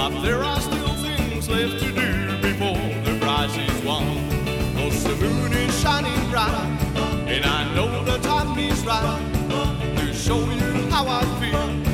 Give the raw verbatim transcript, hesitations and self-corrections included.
but there are still things left to do before the prize is won. 'Cause the moon is shining bright, and I know the time is right to show you how I feel.